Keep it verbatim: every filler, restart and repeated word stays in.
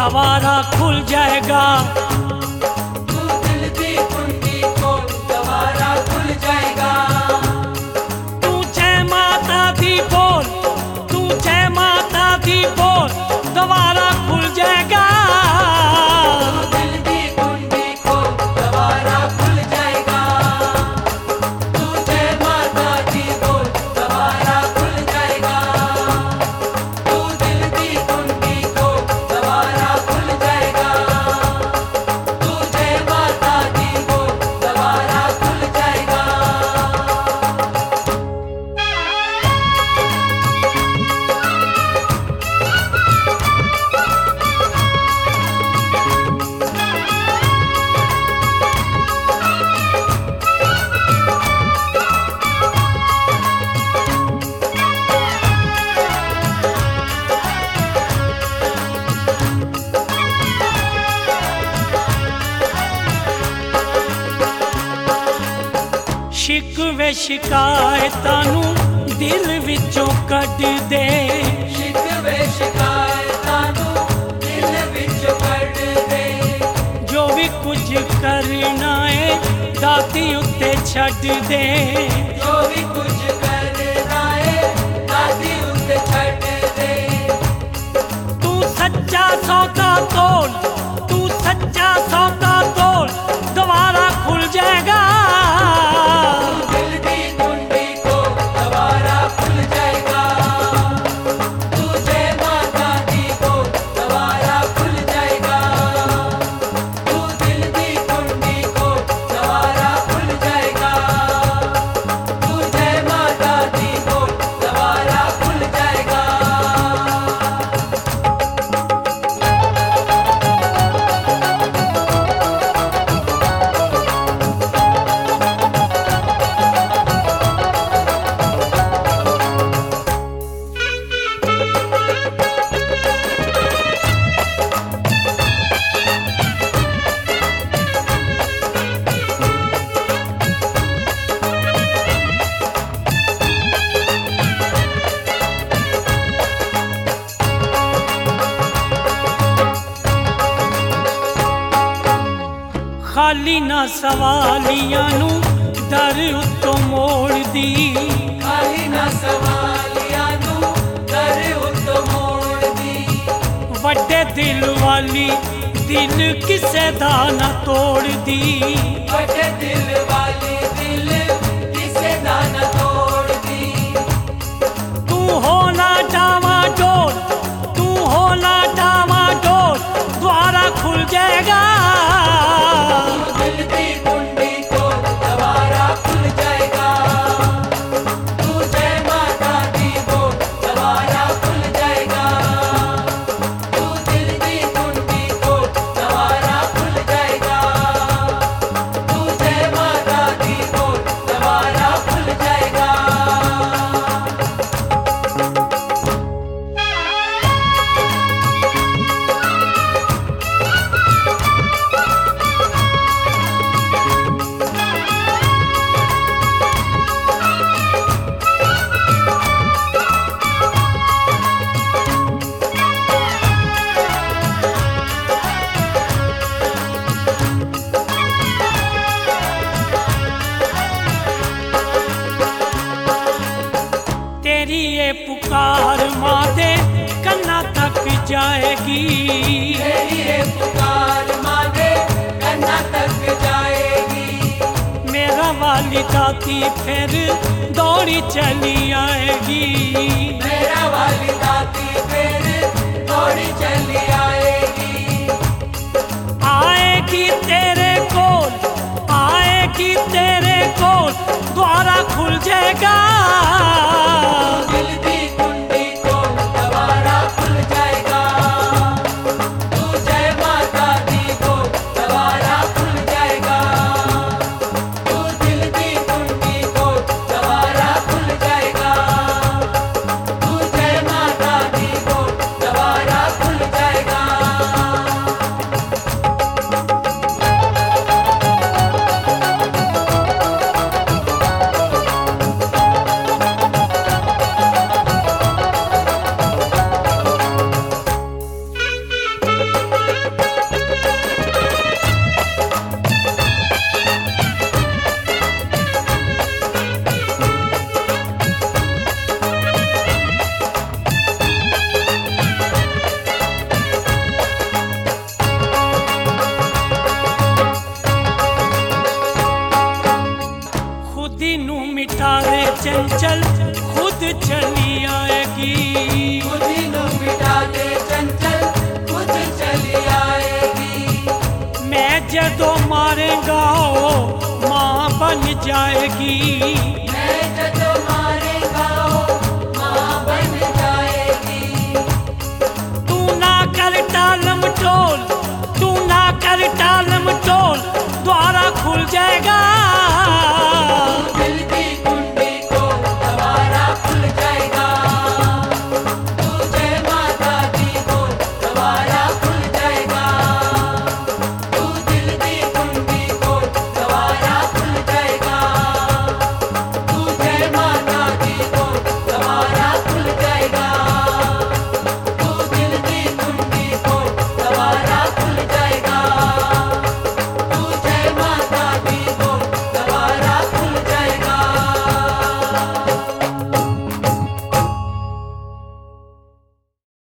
दोबारा खुल जाएगा। तू दिल दी कुंडी खोल दोबारा खुल जाएगा। तू जय माता दी बोल, तू जय माता दी बोल, दोबारा खुल जाएगा। तू दिल दी कुंडी खोल दोबारा खुल जाएगा। तू जय माता दी बोल दोबारा खुल जाएगा। तू दिल दी कुंडी खोल दोबारा खुल जाएगा। तू जय माता दी बोल दोबारा खुल जाएगा। शिकवे शिकायतां नू दिल विचों कढ दे। शिकवे शिकायतां नू दिल विचों कढ दे। जो भी कुछ करना है दाती उत्ते छड्ड दे। जो भी कुछ करना है दादी उत्ते छड्ड दे। तू सच्चा सौदा तोल, तू सच्चा सौदा तोल, दोबारा खुल जाएगा। दिल दी कुंडी को दोबारा खुल जाएगा। तू जय माता दी को दोबारा खुल जाएगा। तू दिल दी कुंडी को दोबारा खुल जाएगा। तू जय माता दी को दोबारा खुल जाएगा। खाली ना सवालियां नू दर उत्तों मोड़ दी। खाली ना सवालियां नू दर उत्तों मोड़ दी। वड्डे दिल वाली दिल किसे दा ना तोड़ दी। वड्डे दिल वाली दिल किसे दा ना तोड़ दी। तू होना डावा डोल, तू होना डावा डोल, द्वारा खुल जाएगा। दिल दी कुंडी को दोबारा खुल जाएगा। तू जय माता दी को दोबारा खुल जाएगा। तू दिल दी कुंडी को दोबारा खुल जाएगा। तू जय माता दी को दोबारा खुल जाएगा। तेरी ये पुकार माँ दे कन्ना तक जाएगी। तेरी ये पुकार मांगे कन्ना तक जाएगी। मेरा वाली दाती फिर दौड़ी चली आएगी। मेरा वाली दाती फिर दौड़ी चली आएगी। आएगी तेरे कोल, आएगी तेरे कोल, द्वारा खुल जाएगा। दिल दी कुंडी को दोबारा खुल जाएगा। तू जय माता दी को दोबारा खुल जाएगा। तू दिल दी कुंडी को दोबारा खुल जाएगा। तू जय माता दी को दोबारा खुल जाएगा। चली आएगी। कुछ नु मिटा दे चंचल कुछ चली आएगी। मैं जदों मारेगा ओ माँ बन जाएगी।